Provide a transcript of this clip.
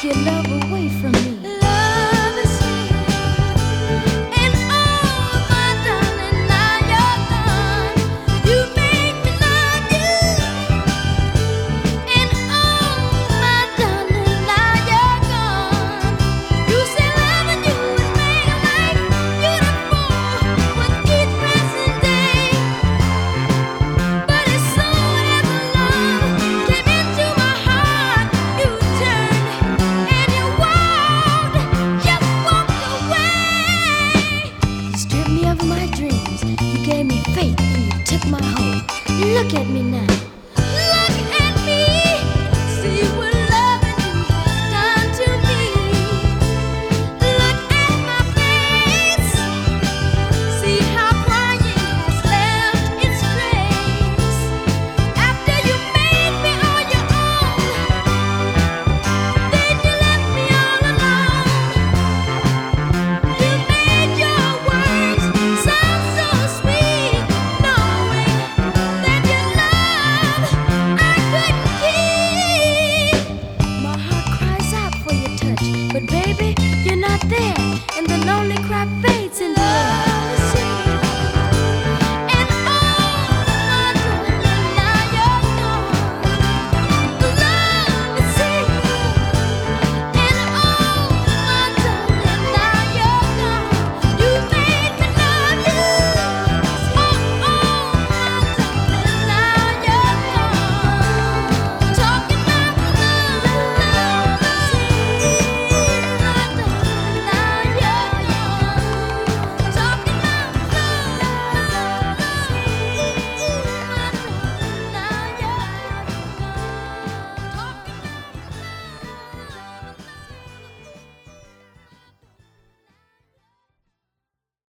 your love away from me. Love is sweet, and oh, my darling, now you're gone. You make me love you, and oh, my darling, now you're gone. You said loving you would make life beautiful with each passing day, but as soon as the love came into my heart, you turned and you walked, just walked away. You stripped me of my dreams. You gave me faith and you took my hope. Look at me now. Look at me, see what loving you has done to me. Look at my face, see how crying has left its trace. After you made me all your own, then you left me all alone. You made your words sound so sweet, knowing that your love I couldn't keep. My heart cries out for your touch, but baby, you're not there.